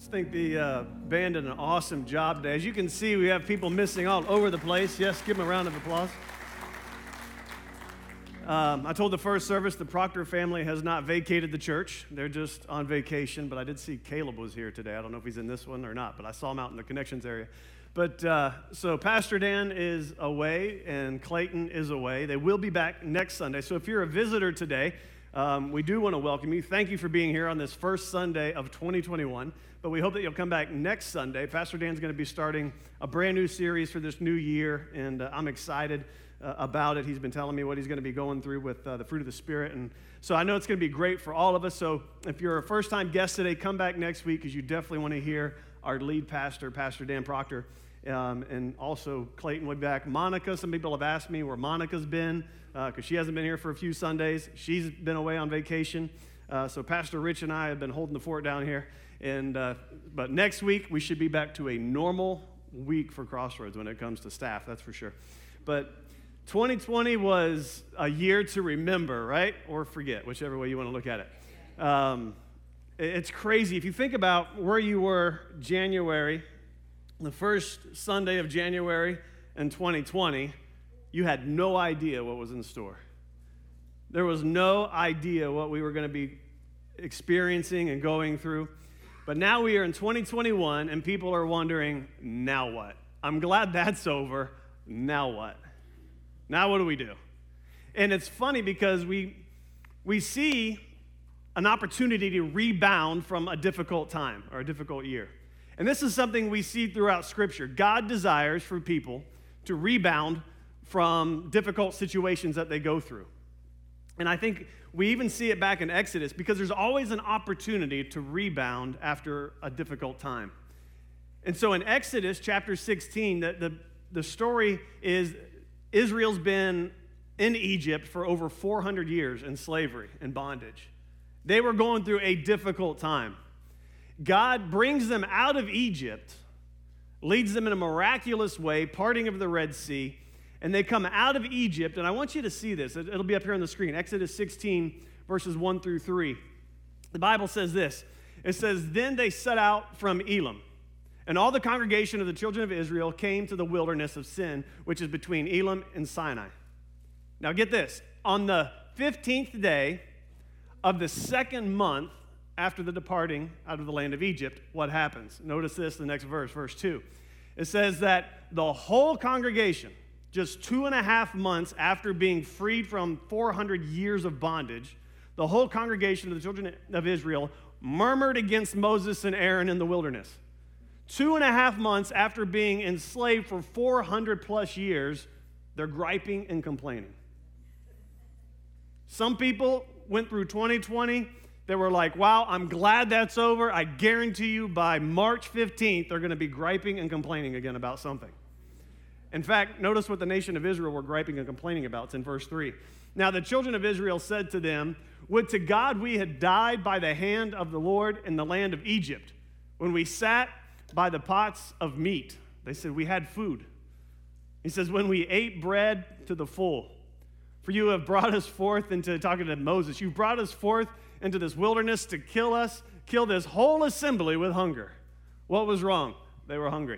Just think the band did an awesome job today. As you can see, we have people missing all over the place. Yes, give them a round of applause. I told the first service the Proctor family has not vacated the church. They're just on vacation, but I did see Caleb was here today. I don't know if he's in this one or not, but I saw him out in the connections area. But so Pastor Dan is away and Clayton is away. They will be back next Sunday. So if you're a visitor today, we do want to welcome you. Thank you for being here on this first Sunday of 2021. But we hope that you'll come back next Sunday. Pastor Dan's going to be starting a brand new series for this new year, and I'm excited about it. He's been telling me what he's going to be going through with the fruit of the Spirit. And so I know it's going to be great for all of us. So if you're a first-time guest today, come back next week because you definitely want to hear our lead pastor, Pastor Dan Proctor, and also Clayton will be back. Monica, some people have asked me where Monica's been because she hasn't been here for a few Sundays. She's been away on vacation. So Pastor Rich and I have been holding the fort down here. And but next week, we should be back to a normal week for Crossroads when it comes to staff, that's for sure. But 2020 was a year to remember, right? Or forget, whichever way you want to look at it. It's crazy. If you think about where you were January, the first Sunday of January in 2020, you had no idea what was in store. There was no idea what we were going to be experiencing and going through. But now we are in 2021, and people are wondering, now what? I'm glad that's over. Now what? Now what do we do? And it's funny because we see an opportunity to rebound from a difficult time or a difficult year. And this is something we see throughout Scripture. God desires for people to rebound from difficult situations that they go through. And I think we even see it back in Exodus because there's always an opportunity to rebound after a difficult time. And so in Exodus chapter 16, the story is Israel's been in Egypt for over 400 years in slavery and bondage. They were going through a difficult time. God brings them out of Egypt, leads them in a miraculous way, parting of the Red Sea, and they come out of Egypt, and I want you to see this. It'll be up here on the screen. Exodus 16, verses 1 through 3. The Bible says this. It says, "Then they set out from Elim, and all the congregation of the children of Israel came to the wilderness of Sin, which is between Elim and Sinai." Now get this. On the 15th day of the second month after the departing out of the land of Egypt, what happens? Notice this, the next verse, verse 2. It says that the whole congregation, just 2.5 months after being freed from 400 years of bondage, the whole congregation of the children of Israel murmured against Moses and Aaron in the wilderness. 2.5 months after being enslaved for 400 plus years, they're griping and complaining. Some people went through 2020. They were like, wow, I'm glad that's over. I guarantee you by March 15th, they're going to be griping and complaining again about something. In fact, notice what the nation of Israel were griping and complaining about. It's in verse 3. "Now the children of Israel said to them, 'Would to God we had died by the hand of the Lord in the land of Egypt, when we sat by the pots of meat.'" They said, "We had food." He says, "When we ate bread to the full. For you have brought us forth into," talking to Moses, "you brought us forth into this wilderness to kill us, kill this whole assembly with hunger." What was wrong? They were hungry.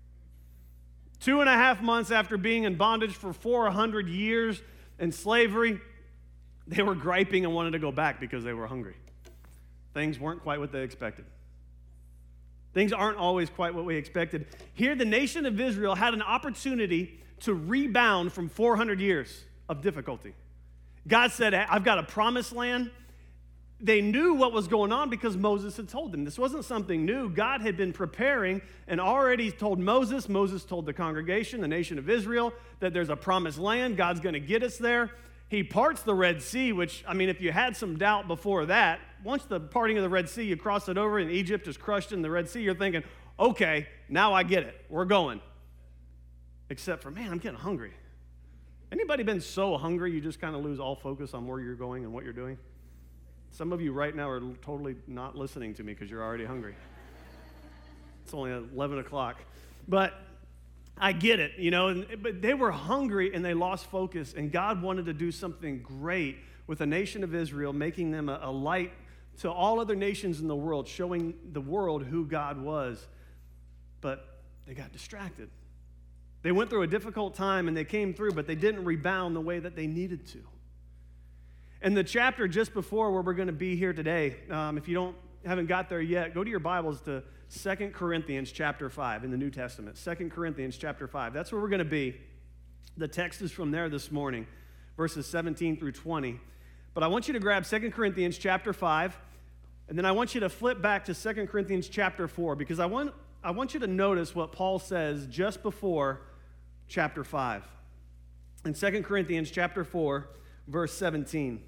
2.5 months after being in bondage for 400 years in slavery, they were griping and wanted to go back because they were hungry. Things weren't quite what they expected. Things aren't always quite what we expected. Here, the nation of Israel had an opportunity to rebound from 400 years of difficulty. God said, "I've got a promised land." They knew what was going on because Moses had told them. This wasn't something new. God had been preparing and already told Moses. Moses told the congregation, the nation of Israel, that there's a promised land. God's going to get us there. He parts the Red Sea, which, I mean, if you had some doubt before that, once the parting of the Red Sea, you cross it over and Egypt is crushed in the Red Sea, you're thinking, okay, now I get it. We're going. Except for, man, I'm getting hungry. Anybody been so hungry you just kind of lose all focus on where you're going and what you're doing? Some of you right now are totally not listening to me because you're already hungry. It's only 11 o'clock. But I get it, you know. But they were hungry and they lost focus. And God wanted to do something great with the nation of Israel, making them a light to all other nations in the world, showing the world who God was. But they got distracted. They went through a difficult time and they came through, but they didn't rebound the way that they needed to. And the chapter just before where we're going to be here today, if you haven't got there yet, go to your Bibles to 2 Corinthians chapter 5 in the New Testament. 2 Corinthians chapter 5. That's where we're going to be. The text is from there this morning, verses 17 through 20. But I want you to grab 2 Corinthians chapter 5, and then I want you to flip back to 2 Corinthians chapter 4, because I want you to notice what Paul says just before chapter 5. In 2 Corinthians chapter 4, verse 17.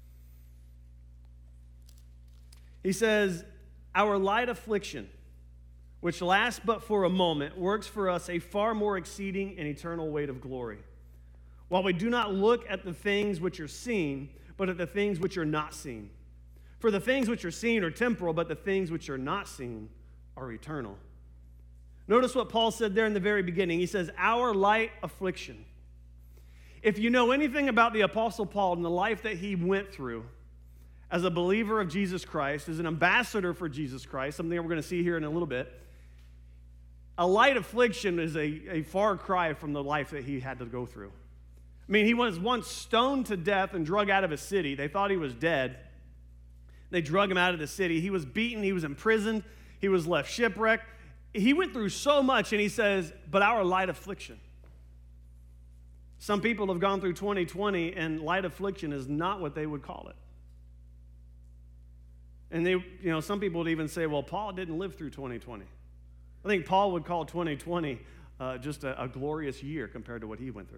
He says, "Our light affliction, which lasts but for a moment, works for us a far more exceeding and eternal weight of glory. While we do not look at the things which are seen, but at the things which are not seen. For the things which are seen are temporal, but the things which are not seen are eternal." Notice what Paul said there in the very beginning. He says, our light affliction. If you know anything about the Apostle Paul and the life that he went through as a believer of Jesus Christ, as an ambassador for Jesus Christ, something that we're going to see here in a little bit, a light affliction is a far cry from the life that he had to go through. I mean, he was once stoned to death and drug out of a city. They thought he was dead. They drug him out of the city. He was beaten. He was imprisoned. He was left shipwrecked. He went through so much, and he says, but our light affliction. Some people have gone through 2020, and light affliction is not what they would call it. And some people would even say, well, Paul didn't live through 2020. I think Paul would call 2020 just a glorious year compared to what he went through.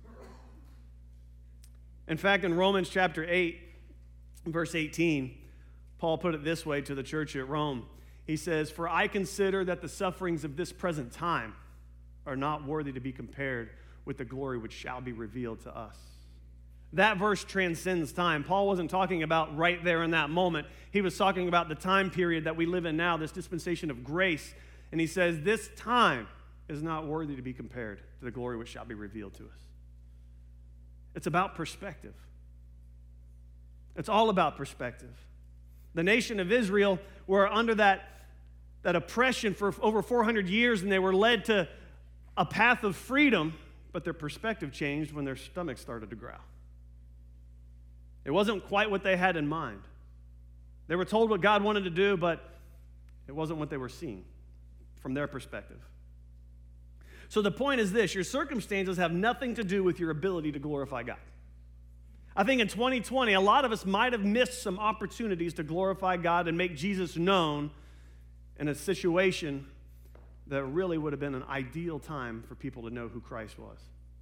In fact, in Romans chapter 8, verse 18, Paul put it this way to the church at Rome. He says, "For I consider that the sufferings of this present time are not worthy to be compared with the glory which shall be revealed to us." That verse transcends time. Paul wasn't talking about right there in that moment. He was talking about the time period that we live in now, this dispensation of grace. And he says, this time is not worthy to be compared to the glory which shall be revealed to us. It's about perspective. It's all about perspective. The nation of Israel were under that oppression for over 400 years, and they were led to a path of freedom, but their perspective changed when their stomachs started to growl. It wasn't quite what they had in mind. They were told what God wanted to do, but it wasn't what they were seeing from their perspective. So the point is this: your circumstances have nothing to do with your ability to glorify God. I think in 2020, a lot of us might have missed some opportunities to glorify God and make Jesus known in a situation that really would have been an ideal time for people to know who Christ was.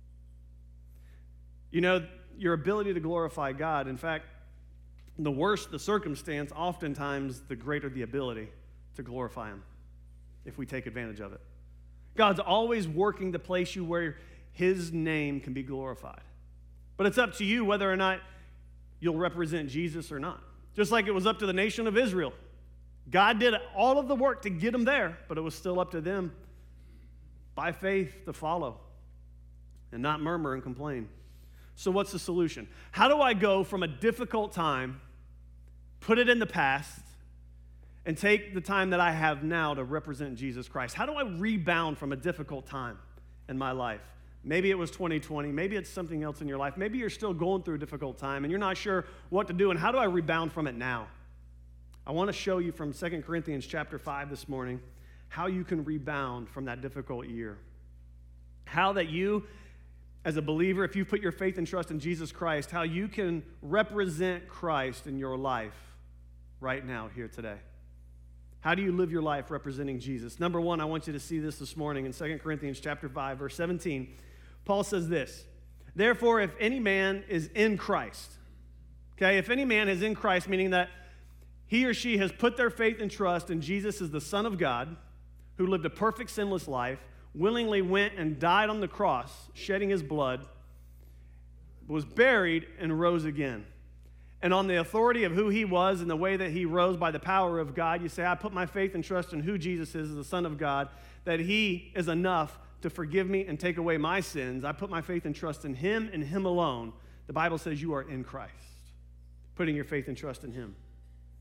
You know, your ability to glorify God, in fact, the worse the circumstance, oftentimes the greater the ability to glorify Him if we take advantage of it. God's always working to place you where His name can be glorified. But it's up to you whether or not you'll represent Jesus or not. Just like it was up to the nation of Israel. God did all of the work to get them there, but it was still up to them by faith to follow and not murmur and complain. So what's the solution? How do I go from a difficult time, put it in the past, and take the time that I have now to represent Jesus Christ? How do I rebound from a difficult time in my life? Maybe it was 2020. Maybe it's something else in your life. Maybe you're still going through a difficult time and you're not sure what to do. And how do I rebound from it now? I want to show you from 2 Corinthians chapter 5 this morning how you can rebound from that difficult year. How that you, as a believer, if you put your faith and trust in Jesus Christ, how you can represent Christ in your life right now, here today. How do you live your life representing Jesus? Number one, I want you to see this morning in 2 Corinthians chapter 5, verse 17. Paul says this: "Therefore, if any man is in Christ," okay, if any man is in Christ, meaning that he or she has put their faith and trust in Jesus as the Son of God, who lived a perfect sinless life, willingly went and died on the cross, shedding his blood, was buried, and rose again. And on the authority of who he was and the way that he rose by the power of God, you say, I put my faith and trust in who Jesus is, the Son of God, that he is enough to forgive me and take away my sins. I put my faith and trust in him and him alone. The Bible says you are in Christ, putting your faith and trust in him.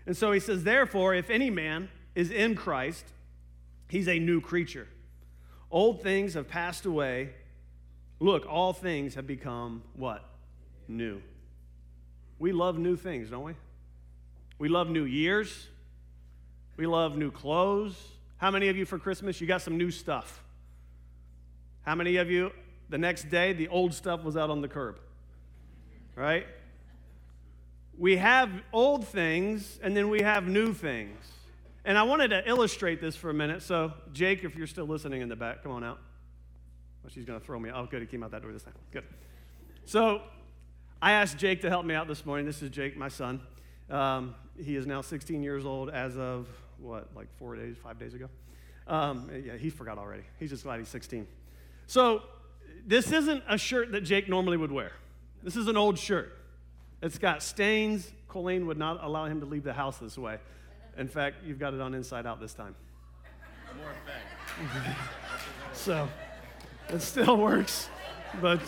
And so he says, therefore, if any man is in Christ, he's a new creature. Old things have passed away. Look, all things have become what? New. We love new things, don't we? We love new years. We love new clothes. How many of you for Christmas, you got some new stuff? How many of you, the next day, the old stuff was out on the curb? Right? We have old things, and then we have new things. And I wanted to illustrate this for a minute. So, Jake, if you're still listening in the back, come on out. Well, she's going to throw me. Oh, good, he came out that door this time. Good. So, I asked Jake to help me out this morning. This is Jake, my son. He is now 16 years old as of, like 5 days ago? Yeah, he forgot already. He's just glad he's 16. So, this isn't a shirt that Jake normally would wear. This is an old shirt. It's got stains. Colleen would not allow him to leave the house this way. In fact, you've got it on inside out this time. More effect. So, it still works, but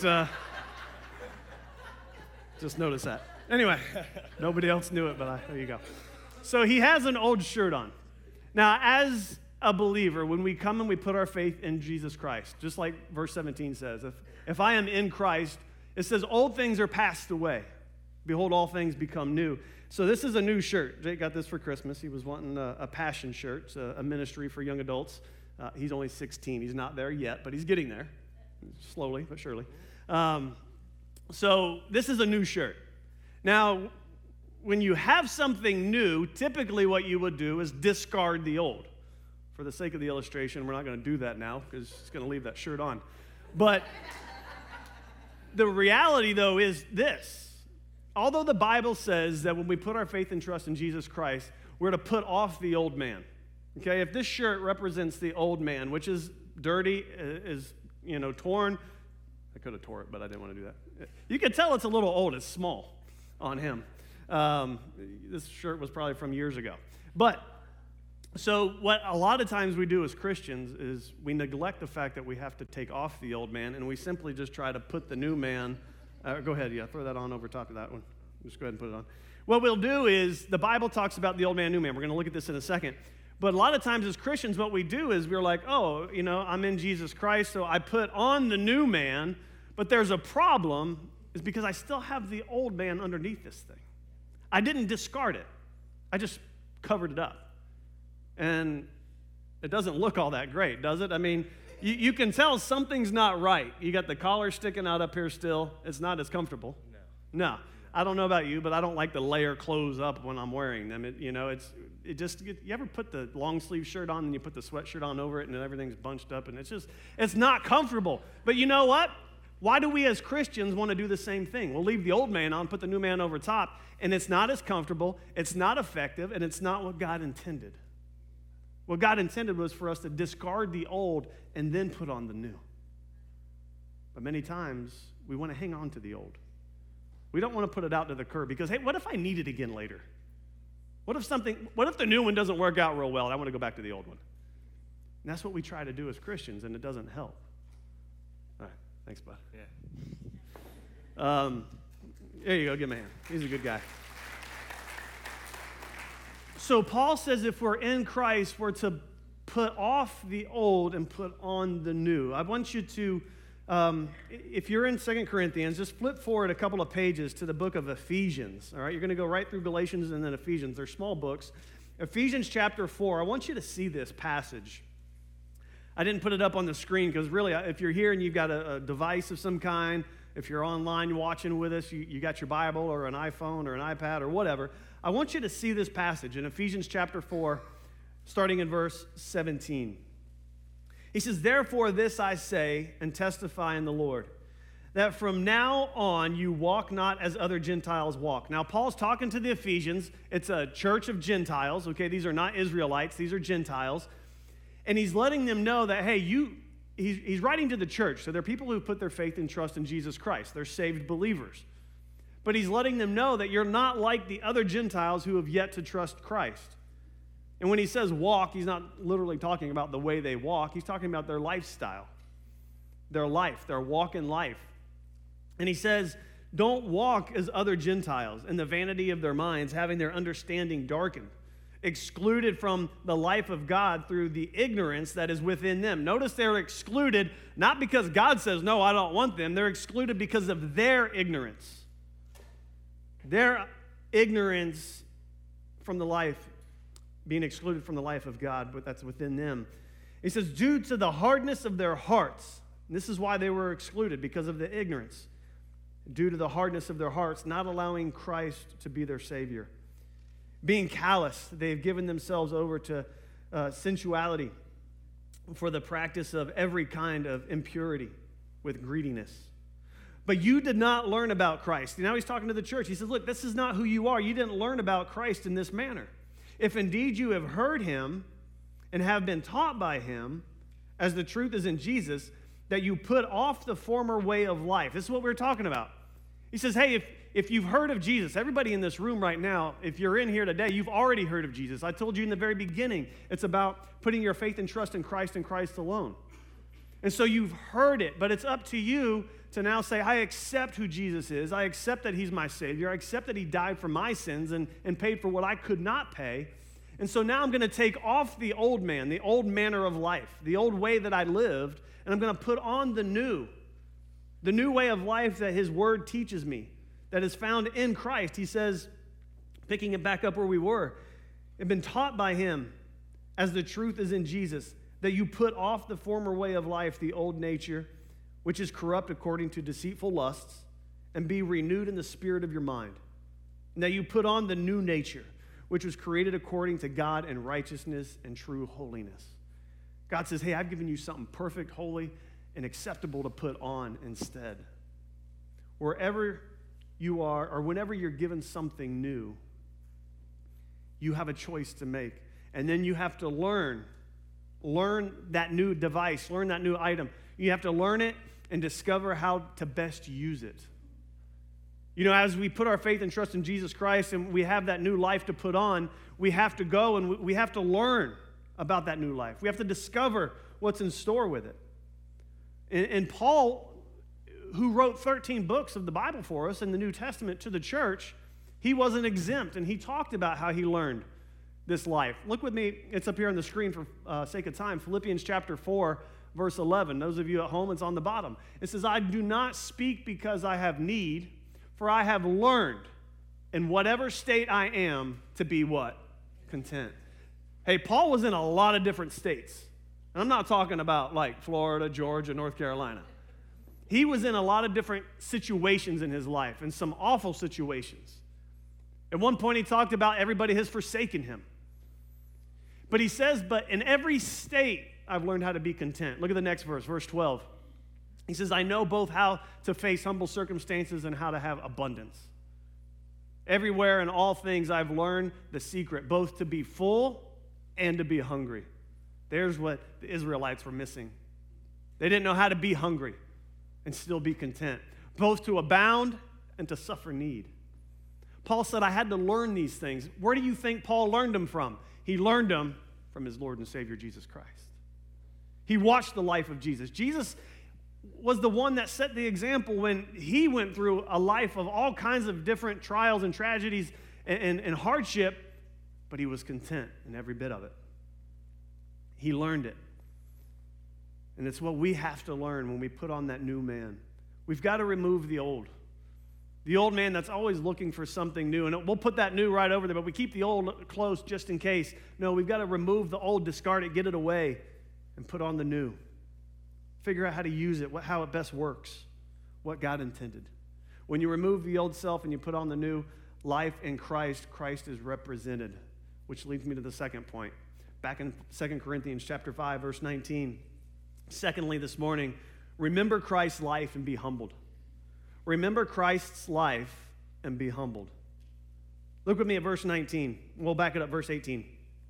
just notice that. Anyway, nobody else knew it, but there you go. So he has an old shirt on. Now, as a believer, when we come and we put our faith in Jesus Christ, just like verse 17 says, if I am in Christ, it says, old things are passed away. Behold, all things become new. So this is a new shirt. Jake got this for Christmas. He was wanting a passion shirt. It's a ministry for young adults. He's only 16. He's not there yet, but he's getting there. Slowly, but surely. So this is a new shirt. Now, when you have something new, typically what you would do is discard the old. For the sake of the illustration, we're not going to do that now because it's going to leave that shirt on. But the reality, though, is this. Although the Bible says that when we put our faith and trust in Jesus Christ, we're to put off the old man. Okay, if this shirt represents the old man, which is dirty, is torn. I could have tore it, but I didn't want to do that. You can tell it's a little old. It's small on him. This shirt was probably from years ago. But so what a lot of times we do as Christians is we neglect the fact that we have to take off the old man, and we simply just try to put the new man. Go ahead, throw that on over top of that one. Just go ahead and put it on. What we'll do is the Bible talks about the old man, new man. We're going to look at this in a second. But a lot of times as Christians, what we do is we're like, I'm in Jesus Christ, so I put on the new man, but there's a problem, is because I still have the old man underneath this thing. I didn't discard it. I just covered it up. And it doesn't look all that great, does it? I mean, you can tell something's not right. You got the collar sticking out up here still. It's not as comfortable. No. I don't know about you, but I don't like to layer clothes up when I'm wearing them. You ever put the long sleeve shirt on and you put the sweatshirt on over it and everything's bunched up and it's not comfortable. But you know what? Why do we as Christians want to do the same thing? We'll leave the old man on, put the new man over top, and it's not as comfortable, it's not effective, and it's not what God intended. What God intended was for us to discard the old and then put on the new. But many times, we want to hang on to the old. We don't want to put it out to the curb because, hey, what if I need it again later? What if the new one doesn't work out real well and I want to go back to the old one? And that's what we try to do as Christians, and it doesn't help. All right, thanks, bud. Yeah. There you go, give him a hand. He's a good guy. So Paul says if we're in Christ, we're to put off the old and put on the new. I want you to, if you're in 2 Corinthians, just flip forward a couple of pages to the book of Ephesians. All right, you're going to go right through Galatians and then Ephesians. They're small books. Ephesians chapter 4, I want you to see this passage. I didn't put it up on the screen because really, if you're here and you've got a device of some kind, if you're online watching with us, you got your Bible or an iPhone or an iPad or whatever, I want you to see this passage in Ephesians chapter 4, starting in verse 17. He says, therefore this I say and testify in the Lord, that from now on you walk not as other Gentiles walk. Now, Paul's talking to the Ephesians. It's a church of Gentiles, okay? These are not Israelites. These are Gentiles. And he's letting them know that, hey, he's writing to the church. So they're people who put their faith and trust in Jesus Christ. They're saved believers. But he's letting them know that you're not like the other Gentiles who have yet to trust Christ. And when he says walk, he's not literally talking about the way they walk. He's talking about their lifestyle, their life, their walk in life. And he says, don't walk as other Gentiles in the vanity of their minds, having their understanding darkened, excluded from the life of God through the ignorance that is within them. Notice they're excluded not because God says, no, I don't want them. They're excluded because of their ignorance. Their ignorance from the life, being excluded from the life of God, but that's within them. He says, due to the hardness of their hearts, and this is why they were excluded, because of the ignorance. Due to the hardness of their hearts, not allowing Christ to be their Savior. Being callous, they've given themselves over to sensuality for the practice of every kind of impurity with greediness. But you did not learn about Christ. Now he's talking to the church. He says, look, this is not who you are. You didn't learn about Christ in this manner. If indeed you have heard him and have been taught by him, as the truth is in Jesus, that you put off the former way of life. This is what we're talking about. He says, hey, if you've heard of Jesus, everybody in this room right now, if you're in here today, you've already heard of Jesus. I told you in the very beginning, it's about putting your faith and trust in Christ and Christ alone. And so you've heard it, but it's up to you to now say, I accept who Jesus is. I accept that he's my Savior. I accept that he died for my sins and paid for what I could not pay. And so now I'm going to take off the old man, the old manner of life, the old way that I lived, and I'm going to put on the new way of life that his word teaches me, that is found in Christ. He says, picking it back up where we were, have been taught by him, as the truth is in Jesus, that you put off the former way of life, the old nature, which is corrupt according to deceitful lusts, and be renewed in the spirit of your mind. And that you put on the new nature, which was created according to God in righteousness and true holiness. God says, hey, I've given you something perfect, holy, and acceptable to put on instead. Wherever you are, or whenever you're given something new, you have a choice to make. And then you have to learn that new device, learn that new item. You have to learn it and discover how to best use it. You know, as we put our faith and trust in Jesus Christ and we have that new life to put on, we have to go and we have to learn about that new life. We have to discover what's in store with it. And Paul, who wrote 13 books of the Bible for us in the New Testament to the church, he wasn't exempt, and he talked about how he learned this life. Look with me, it's up here on the screen for sake of time, Philippians chapter 4, verse 11. Those of you at home, it's on the bottom. It says, I do not speak because I have need, for I have learned in whatever state I am to be what? Content. Hey, Paul was in a lot of different states. And I'm not talking about like Florida, Georgia, North Carolina. He was in a lot of different situations in his life, and some awful situations. At one point, he talked about everybody has forsaken him. But he says, but in every state, I've learned how to be content. Look at the next verse, verse 12. He says, I know both how to face humble circumstances and how to have abundance. Everywhere in all things, I've learned the secret, both to be full and to be hungry. There's what the Israelites were missing. They didn't know how to be hungry and still be content, both to abound and to suffer need. Paul said, I had to learn these things. Where do you think Paul learned them from? He learned them from his Lord and Savior, Jesus Christ. He watched the life of Jesus. Jesus was the one that set the example when he went through a life of all kinds of different trials and tragedies and hardship, but he was content in every bit of it. He learned it. And it's what we have to learn when we put on that new man. We've got to remove the old. The old man that's always looking for something new. And we'll put that new right over there, but we keep the old close just in case. No, we've got to remove the old, discard it, get it away, and put on the new. Figure out how to use it, how it best works, what God intended. When you remove the old self and you put on the new life in Christ, Christ is represented, which leads me to the second point. Back in 2 Corinthians chapter 5, verse 19. Secondly, this morning, remember Christ's life and be humbled. Remember Christ's life and be humbled. Look with me at verse 19. We'll back it up, verse 18.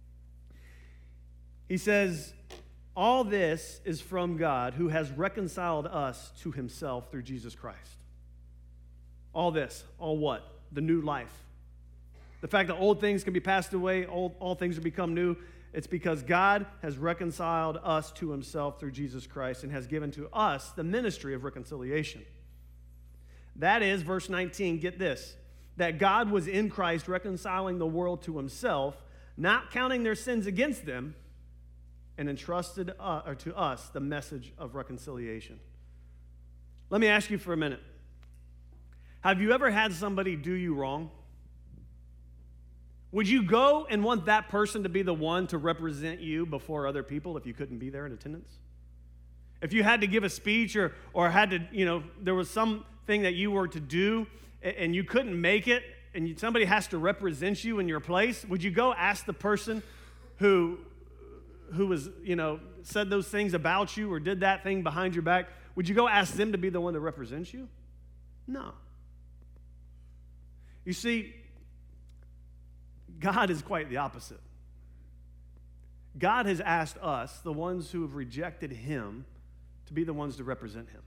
He says, all this is from God who has reconciled us to himself through Jesus Christ. All this, all what? The new life. The fact that old things can be passed away, all things will become new. It's because God has reconciled us to himself through Jesus Christ and has given to us the ministry of reconciliation. That is, verse 19, get this, that God was in Christ reconciling the world to himself, not counting their sins against them, and entrusted to us the message of reconciliation. Let me ask you for a minute. Have you ever had somebody do you wrong? Would you go and want that person to be the one to represent you before other people if you couldn't be there in attendance? If you had to give a speech or had to, there was something that you were to do and you couldn't make it and somebody has to represent you in your place, would you go ask the person who was, said those things about you or did that thing behind your back, would you go ask them to be the one that represents you? No. You see, God is quite the opposite. God has asked us, the ones who have rejected him, to be the ones to represent him.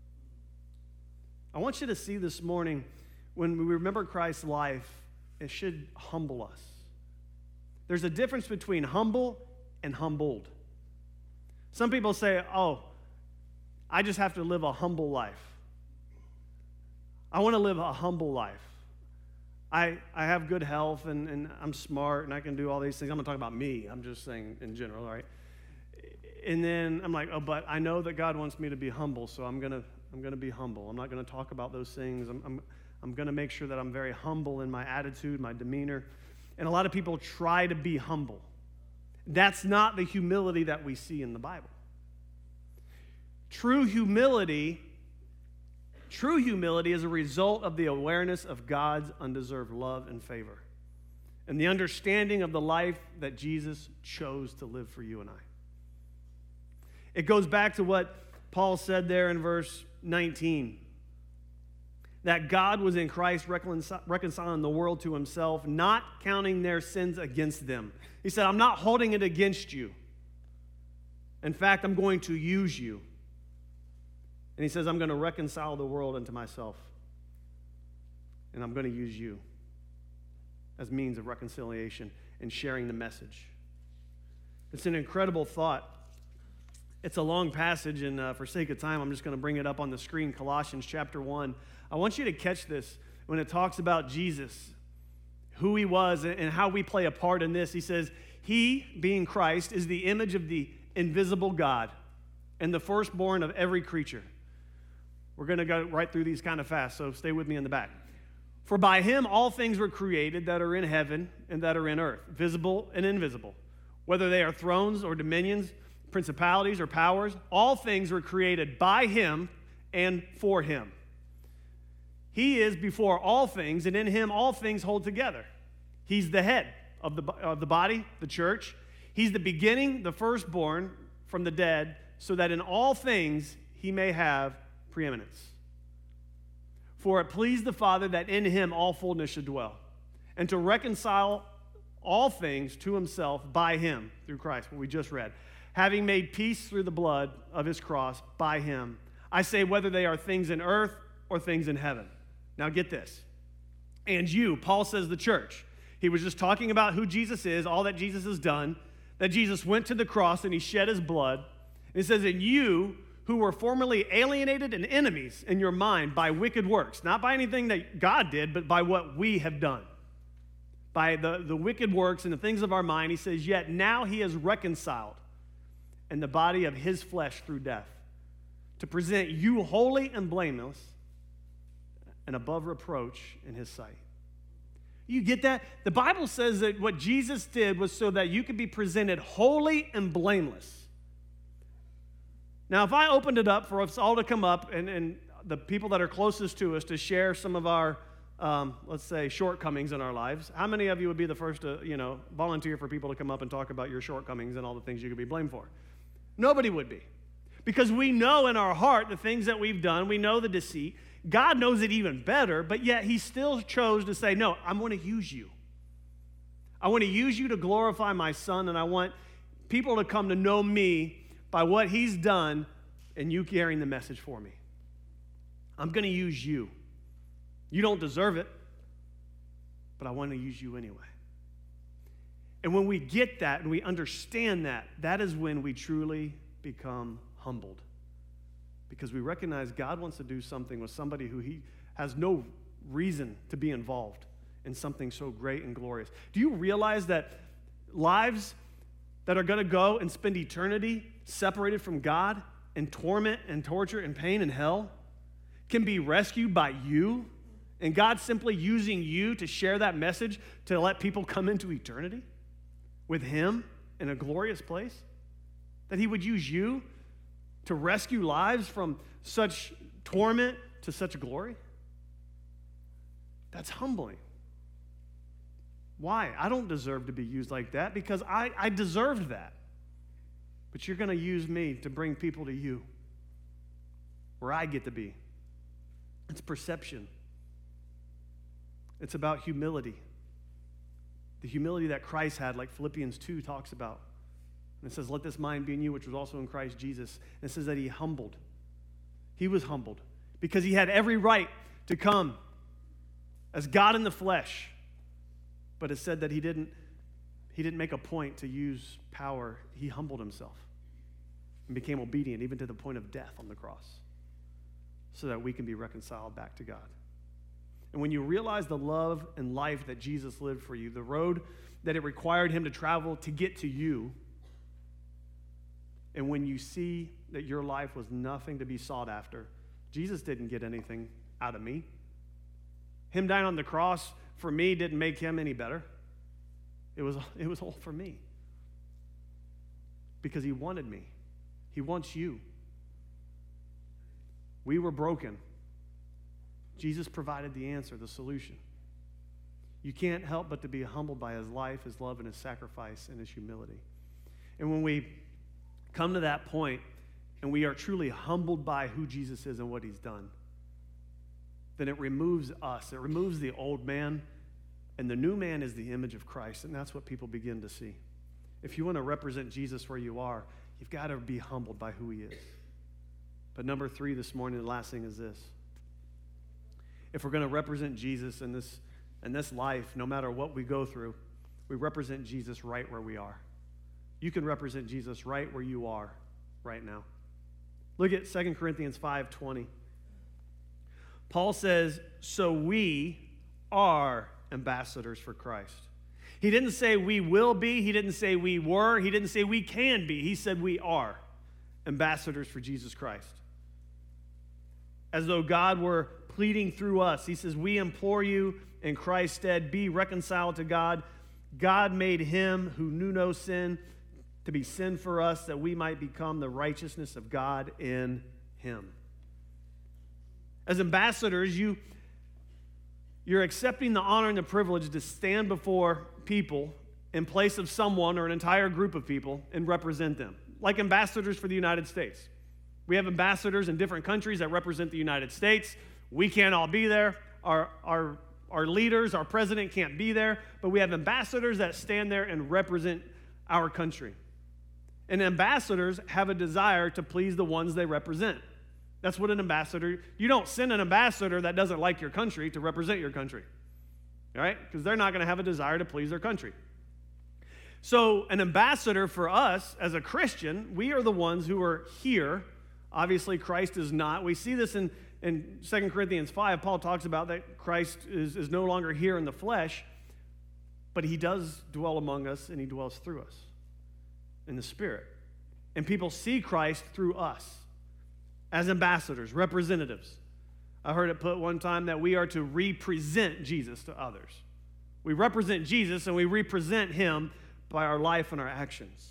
I want you to see this morning, when we remember Christ's life, it should humble us. There's a difference between humble and humbled. Some people say, I just have to live a humble life. I want to live a humble life. I have good health and I'm smart and I can do all these things. I'm not talking about me. I'm just saying in general, all right? And then I'm like, but I know that God wants me to be humble, so I'm gonna be humble. I'm not gonna talk about those things. I'm gonna make sure that I'm very humble in my attitude, my demeanor. And a lot of people try to be humble. That's not the humility that we see in the Bible. True humility is a result of the awareness of God's undeserved love and favor and the understanding of the life that Jesus chose to live for you and I. It goes back to what Paul said there in verse 19, that God was in Christ reconciling the world to himself, not counting their sins against them. He said, I'm not holding it against you. In fact, I'm going to use you. And he says, I'm going to reconcile the world unto myself. And I'm going to use you as means of reconciliation and sharing the message. It's an incredible thought. It's a long passage, and for sake of time, I'm just going to bring it up on the screen, Colossians chapter 1. I want you to catch this when it talks about Jesus, who he was, and how we play a part in this. He says, he, being Christ, is the image of the invisible God and the firstborn of every creature. We're going to go right through these kind of fast, so stay with me in the back. For by him all things were created that are in heaven and that are in earth, visible and invisible, whether they are thrones or dominions, principalities or powers, all things were created by him and for him. He is before all things, and in him all things hold together. He's the head of the body, the church. He's the beginning, the firstborn from the dead, so that in all things he may have preeminence. For it pleased the Father that in him all fullness should dwell, and to reconcile all things to himself by him, through Christ, what we just read, having made peace through the blood of his cross by him. I say whether they are things in earth or things in heaven. Now get this. And you, Paul says the church. He was just talking about who Jesus is, all that Jesus has done, that Jesus went to the cross and he shed his blood. And it says, and you who were formerly alienated and enemies in your mind by wicked works, not by anything that God did, but by what we have done. By the wicked works and the things of our mind, he says, yet now he is reconciled in the body of his flesh through death, to present you holy and blameless and above reproach in his sight. You get that? The Bible says that what Jesus did was so that you could be presented holy and blameless. Now, if I opened it up for us all to come up and the people that are closest to us to share some of our, let's say, shortcomings in our lives, how many of you would be the first to, volunteer for people to come up and talk about your shortcomings and all the things you could be blamed for? Nobody would be. Because we know in our heart the things that we've done. We know the deceit. God knows it even better, but yet he still chose to say, no, I'm going to use you. I want to use you to glorify my son, and I want people to come to know me by what he's done and you carrying the message for me. I'm going to use you. You don't deserve it, but I want to use you anyway. And when we get that and we understand that, that is when we truly become humbled. Because we recognize God wants to do something with somebody who he has no reason to be involved in something so great and glorious. Do you realize that lives that are going to go and spend eternity separated from God in torment and torture and pain and hell can be rescued by you, and God simply using you to share that message to let people come into eternity with Him in a glorious place? That He would use you to rescue lives from such torment to such glory? That's humbling. Why? I don't deserve to be used like that because I deserved that. But you're going to use me to bring people to you where I get to be. It's perception. It's about humility. The humility that Christ had, like Philippians 2 talks about. And it says, let this mind be in you, which was also in Christ Jesus. And it says that He humbled. He was humbled because He had every right to come as God in the flesh. But it said that He didn't make a point to use power. He humbled Himself and became obedient even to the point of death on the cross so that we can be reconciled back to God. And when you realize the love and life that Jesus lived for you, the road that it required Him to travel to get to you, and when you see that your life was nothing to be sought after, Jesus didn't get anything out of me. Him dying on the cross for me didn't make Him any better. It was all for me. Because He wanted me. He wants you. We were broken. Jesus provided the answer, the solution. You can't help but to be humbled by His life, His love, and His sacrifice, and His humility. And when we come to that point, and we are truly humbled by who Jesus is and what He's done, then it removes us. It removes the old man, and the new man is the image of Christ, and that's what people begin to see. If you want to represent Jesus where you are, you've got to be humbled by who He is. But number 3 this morning, the last thing is this. If we're going to represent Jesus in this life, no matter what we go through, we represent Jesus right where we are. You can represent Jesus right where you are right now. Look at 2 Corinthians 5:20. Paul says, so we are ambassadors for Christ. He didn't say we will be. He didn't say we were. He didn't say we can be. He said we are ambassadors for Jesus Christ. As though God were pleading through us. He says, we implore you in Christ's stead, be reconciled to God. God made Him who knew no sin to be sin for us, that we might become the righteousness of God in Him. As ambassadors, you're accepting the honor and the privilege to stand before people in place of someone or an entire group of people and represent them. Like ambassadors for the United States. We have ambassadors in different countries that represent the United States. We can't all be there. Our leaders, our president can't be there, but we have ambassadors that stand there and represent our country. And ambassadors have a desire to please the ones they represent. That's what an ambassador, you don't send an ambassador that doesn't like your country to represent your country, all right? Because they're not going to have a desire to please their country. So an ambassador for us as a Christian, we are the ones who are here. Obviously, Christ is not. We see this in 2 Corinthians 5. Paul talks about that Christ is no longer here in the flesh, but He does dwell among us, and He dwells through us in the Spirit. And people see Christ through us as ambassadors, representatives. I heard it put one time that we are to represent Jesus to others. We represent Jesus, and we represent Him by our life and our actions.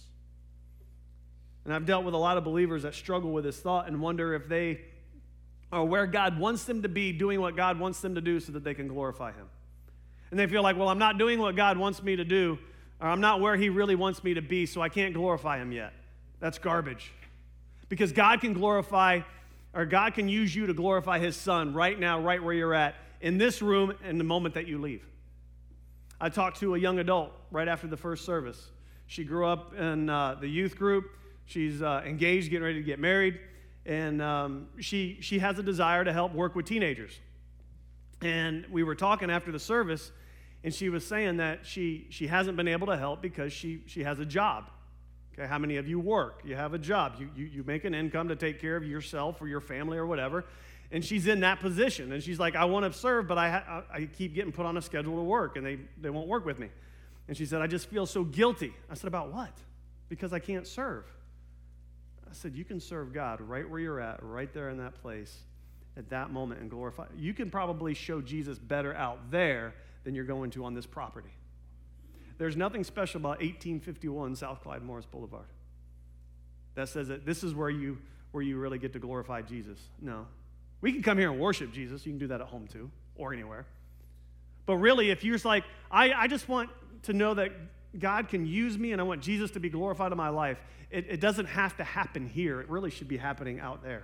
And I've dealt with a lot of believers that struggle with this thought and wonder if they are where God wants them to be, doing what God wants them to do so that they can glorify Him. And they feel like, well, I'm not doing what God wants me to do, or I'm not where He really wants me to be, so I can't glorify Him yet. That's garbage. Because God can glorify, or God can use you to glorify His Son right now, right where you're at, in this room, in the moment that you leave. I talked to a young adult right after the first service. She grew up in the youth group. She's engaged, getting ready to get married, and she has a desire to help work with teenagers. And we were talking after the service, and she was saying that she hasn't been able to help because she has a job. Okay, how many of you work? You have a job. You make an income to take care of yourself or your family or whatever. And she's in that position. And she's like, I want to serve, but I keep getting put on a schedule to work, and they won't work with me. And she said, I just feel so guilty. I said, about what? Because I can't serve. I said, you can serve God right where you're at, right there in that place, at that moment, and glorify. You can probably show Jesus better out there than you're going to on this property. There's nothing special about 1851 South Clyde Morris Boulevard that says that this is where you really get to glorify Jesus. No. We can come here and worship Jesus. You can do that at home too, or anywhere. But really, if you're just like, I just want to know that God can use me and I want Jesus to be glorified in my life, it doesn't have to happen here. It really should be happening out there.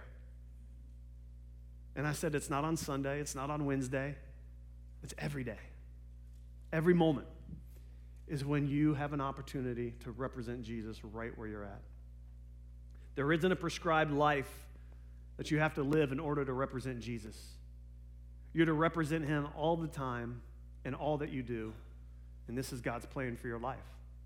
And I said, it's not on Sunday. It's not on Wednesday. It's every day. Every moment is when you have an opportunity to represent Jesus right where you're at. There isn't a prescribed life that you have to live in order to represent Jesus. You're to represent him all the time in all that you do, and this is God's plan for your life.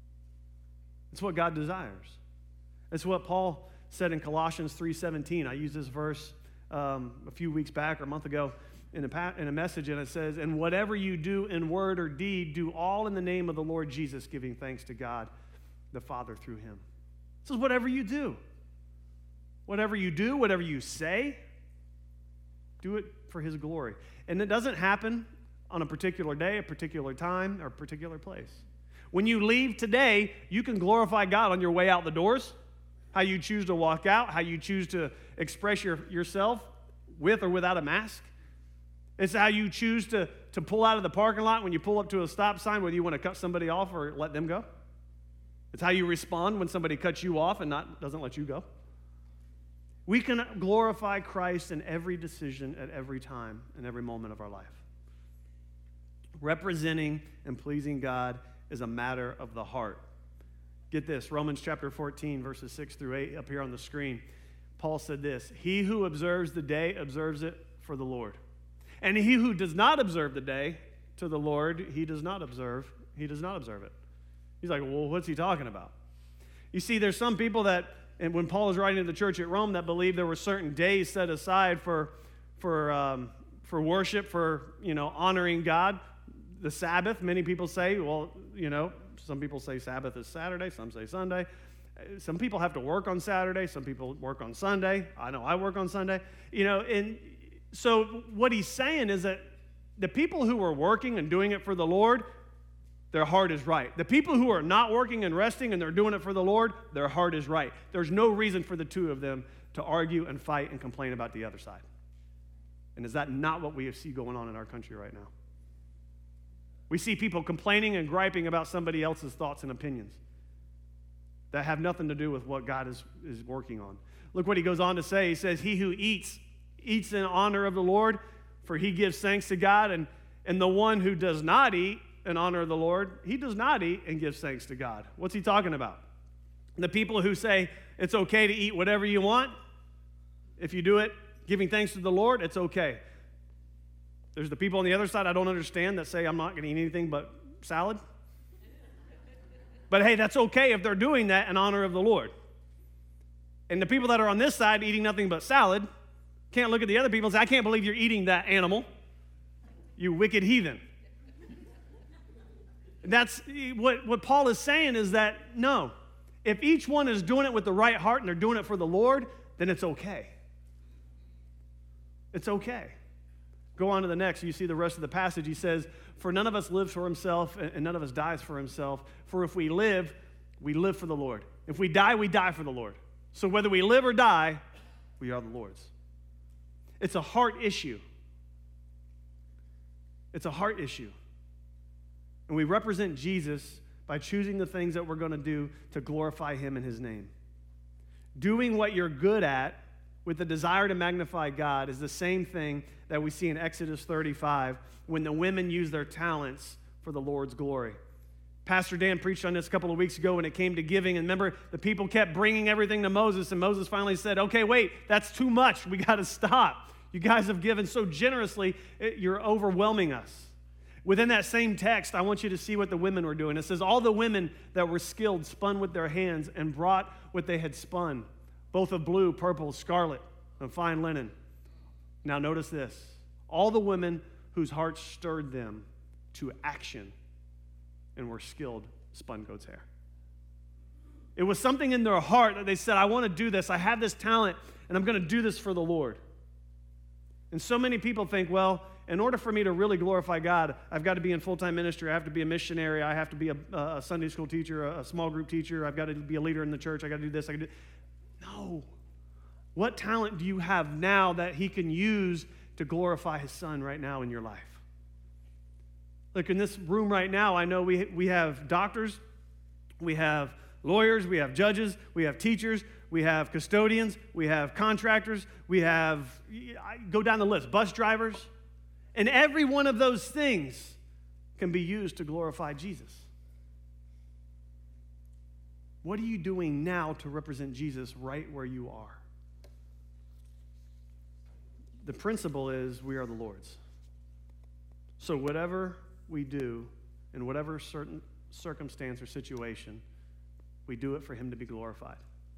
It's what God desires. It's what Paul said in Colossians 3:17. I used this verse a few weeks back or a month ago in a message, and it says, and whatever you do in word or deed, do all in the name of the Lord Jesus, giving thanks to God the Father through him. This is whatever you do. Whatever you do, whatever you say, do it for his glory. And it doesn't happen on a particular day, a particular time, or a particular place. When you leave today, you can glorify God on your way out the doors, how you choose to walk out, how you choose to express yourself with or without a mask. It's how you choose to pull out of the parking lot when you pull up to a stop sign, whether you want to cut somebody off or let them go. It's how you respond when somebody cuts you off and doesn't let you go. We can glorify Christ in every decision at every time, in every moment of our life. Representing and pleasing God is a matter of the heart. Get this, Romans chapter 14, verses 6 through 8, up here on the screen. Paul said this, he who observes the day observes it for the Lord. And he who does not observe the day to the Lord, he does not observe it. He's like, well, what's he talking about? You see, there's some people that, and when Paul was writing to the church at Rome, that believed there were certain days set aside for worship, for honoring God. The Sabbath, many people say, well, some people say Sabbath is Saturday, some say Sunday. Some people have to work on Saturday, some people work on Sunday. I know I work on Sunday. And so what he's saying is that the people who are working and doing it for the Lord, their heart is right. The people who are not working and resting and they're doing it for the Lord, their heart is right. There's no reason for the two of them to argue and fight and complain about the other side. And is that not what we see going on in our country right now? We see people complaining and griping about somebody else's thoughts and opinions that have nothing to do with what God is working on. Look what he goes on to say. He says, he who eats in honor of the Lord, for he gives thanks to God, and the one who does not eat in honor of the Lord, he does not eat and gives thanks to God. What's he talking about? The people who say it's okay to eat whatever you want, if you do it giving thanks to the Lord, it's okay. There's the people on the other side I don't understand that say I'm not going to eat anything but salad. But hey, that's okay if they're doing that in honor of the Lord. And the people that are on this side eating nothing but salad can't look at the other people and say, I can't believe you're eating that animal, you wicked heathen. That's what Paul is saying is that, no, if each one is doing it with the right heart and they're doing it for the Lord, then it's okay. It's okay. Go on to the next. You see the rest of the passage. He says, for none of us lives for himself and none of us dies for himself. For if we live for the Lord. If we die for the Lord. So whether we live or die, we are the Lord's. It's a heart issue. It's a heart issue. And we represent Jesus by choosing the things that we're going to do to glorify him in his name. Doing what you're good at with the desire to magnify God is the same thing that we see in Exodus 35 when the women use their talents for the Lord's glory. Pastor Dan preached on this a couple of weeks ago when it came to giving. And remember, the people kept bringing everything to Moses, and Moses finally said, okay, wait, that's too much. We got to stop. You guys have given so generously, you're overwhelming us. Within that same text, I want you to see what the women were doing. It says, all the women that were skilled spun with their hands and brought what they had spun, both of blue, purple, scarlet, and fine linen. Now notice this. All the women whose hearts stirred them to action and were skilled spun goat's hair. It was something in their heart that they said, I want to do this. I have this talent, and I'm going to do this for the Lord. And so many people think, well, in order for me to really glorify God, I've got to be in full-time ministry. I have to be a missionary. I have to be a Sunday school teacher, a small group teacher. I've got to be a leader in the church. I've got to do this. No. What talent do you have now that he can use to glorify his son right now in your life? Look, in this room right now, I know we have doctors, we have lawyers, we have judges, we have teachers, we have custodians, we have contractors, we have, go down the list, bus drivers. And every one of those things can be used to glorify Jesus. What are you doing now to represent Jesus right where you are? The principle is we are the Lord's. So whatever we do in whatever certain circumstance or situation, we do it for him to be glorified.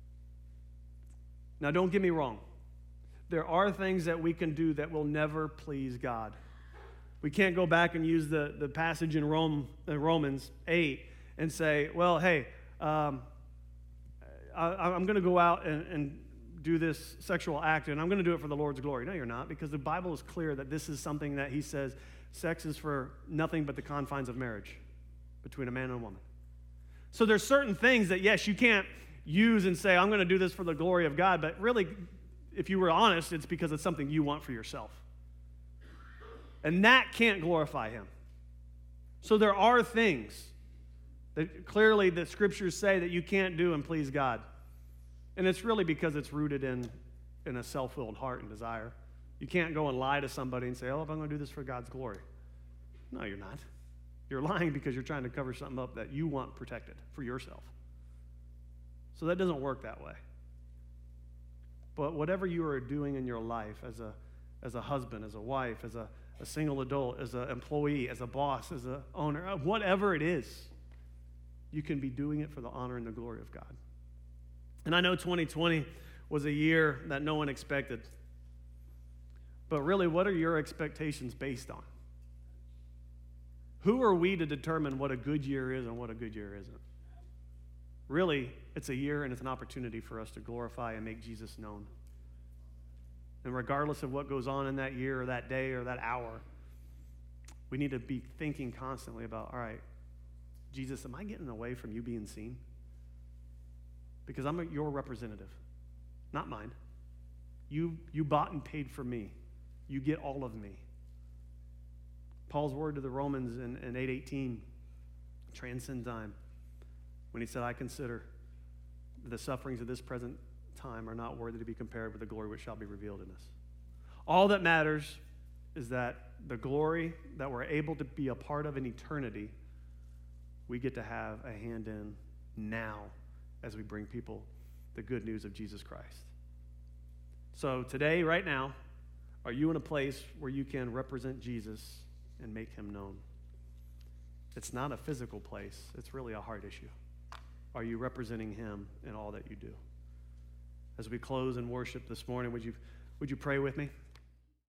Now, don't get me wrong. There are things that we can do that will never please God. We can't go back and use the passage in Romans 8 and say, well, hey, I'm going to go out and do this sexual act, and I'm going to do it for the Lord's glory. No, you're not, because the Bible is clear that this is something that he says sex is for nothing but the confines of marriage between a man and a woman. So there's certain things that, yes, you can't use and say, I'm going to do this for the glory of God, but really, if you were honest, it's because it's something you want for yourself. And that can't glorify him. So there are things that clearly the scriptures say that you can't do and please God. And it's really because it's rooted in a self-willed heart and desire. You can't go and lie to somebody and say, oh, I'm going to do this for God's glory. No, you're not. You're lying because you're trying to cover something up that you want protected for yourself. So that doesn't work that way. But whatever you are doing in your life as a husband, as a wife, as a single adult, as an employee, as a boss, as an owner, whatever it is, you can be doing it for the honor and the glory of God. And I know 2020 was a year that no one expected. But really, what are your expectations based on? Who are we to determine what a good year is and what a good year isn't? Really, it's a year and it's an opportunity for us to glorify and make Jesus known. And regardless of what goes on in that year or that day or that hour, we need to be thinking constantly about, all right, Jesus, am I getting away from you being seen? Because I'm your representative, not mine. You bought and paid for me. You get all of me. Paul's word to the Romans in 8:18 transcend time when he said, I consider the sufferings of this present time are not worthy to be compared with the glory which shall be revealed in us. All that matters is that the glory that we're able to be a part of in eternity, we get to have a hand in now as we bring people the good news of Jesus Christ. So today, right now, are you in a place where you can represent Jesus and make him known? It's not a physical place. It's really a heart issue. Are you representing him in all that you do? As we close and worship this morning, would you pray with me?